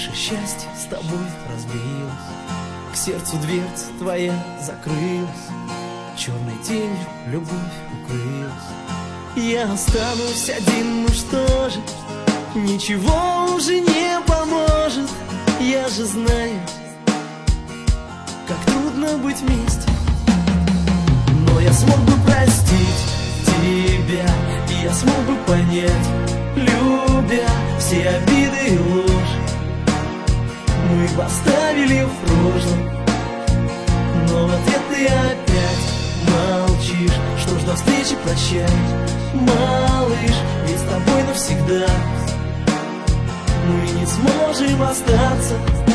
Наше счастье с тобой разбилось, к сердцу дверца твоя закрылась, черной тенью любовь укрылась. Я останусь один, ну что же, ничего уже не поможет. Я же знаю, как трудно быть вместе, но я смог бы простить тебя, и я смог бы понять, любя все обиды и ложь. Мы бы оставили в прошлом, но в ответ ты опять молчишь. Что ж, до встречи, прощай, малыш, ведь с тобой навсегда мы не сможем остаться.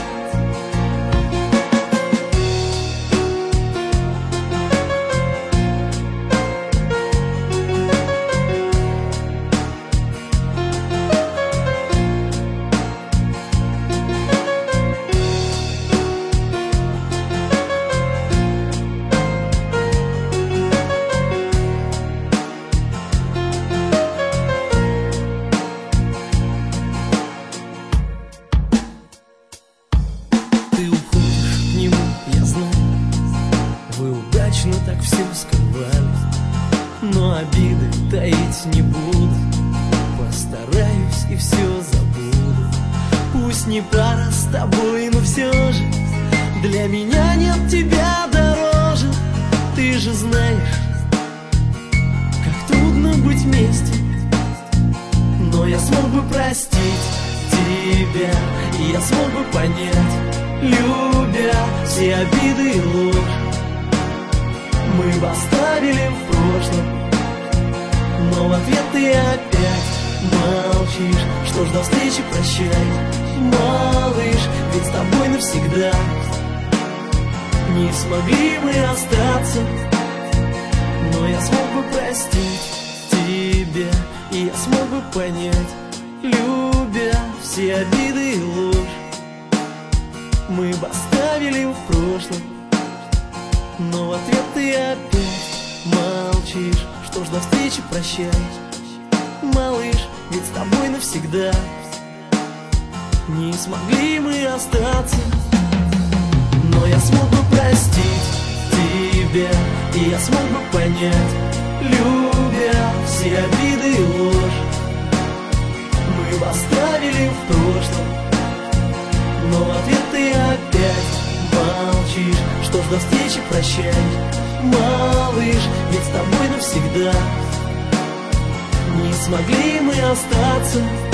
Ты уходишь к нему, я знаю, вы удачно так все скрывали, но обиды таить не буду, постараюсь и все забуду. Пусть не пара с тобой, но все же для меня нет тебя дороже. Ты же знаешь, как трудно быть вместе, но я смог бы простить тебя, и я смог бы понять, любя все обиды и ложь. Мы бы оставили в прошлом, но в ответ ты опять молчишь. Что ж, до встречи, прощай, малыш, ведь с тобой навсегда не смогли мы остаться. Но я смог бы простить тебя, и я смог бы понять, любя все обиды и ложь. Мы бы оставили в прошлом, но в ответ ты опять молчишь. Что ж, до встречи, прощай, малыш, ведь с тобой навсегда не смогли мы остаться. Но я смог бы простить тебя, и я смог бы понять, любя все обиды и ложь. Мы бы оставили в прошлом, но в ответ ты опять молчишь. Что ж, до встречи, прощай, малыш, ведь с тобой навсегда не смогли мы остаться.